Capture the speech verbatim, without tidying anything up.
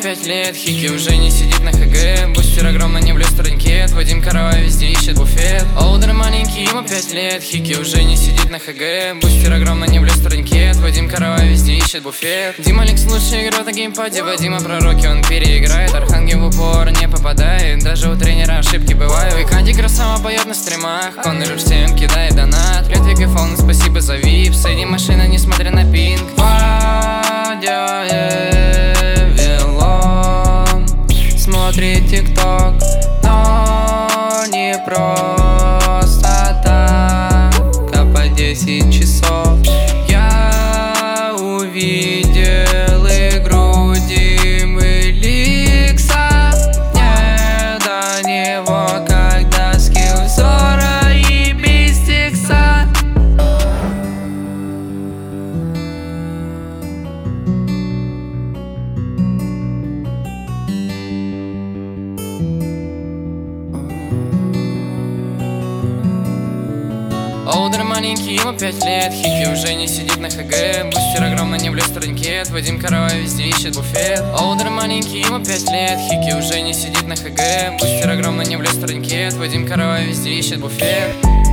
пять лет, Хики уже не сидит на ХГ. Бустер огромно, не влез в турникет. Вадим Каравай везде ищет буфет. Олдер маленький, ему пять лет, Хики уже не сидит на ХГ. Бустер огромно, не влез в турникет. Вадим Каравай везде ищет буфет. Дима Лекс лучший игрок на геймпаде. Вадима пророки, он переиграет. Архангел в упор не попадает. Даже у тренера ошибки бывают. И Канди Красава поет на стримах. Коннор всем кидает донат. Летвик и Фолн, спасибо за вип. Среди машина, несмотря на пинг. Вадя Вавилон смотрит тикток, но не просто так. А по десять часов я увидел игру Димы Ликса. Не до него, когда скилл взора и без текста. Олдер маленький, ему пять лет, Хики уже не сидит на ХГ. Бустер огромно, не влез в турникет. Вадим Каравай везде ищет буфет. Олдер маленький, ему пять лет, Хики уже не сидит на ХГ. Бустер огромно, не влез в турникет. Вадим Каравай везде ищет буфет.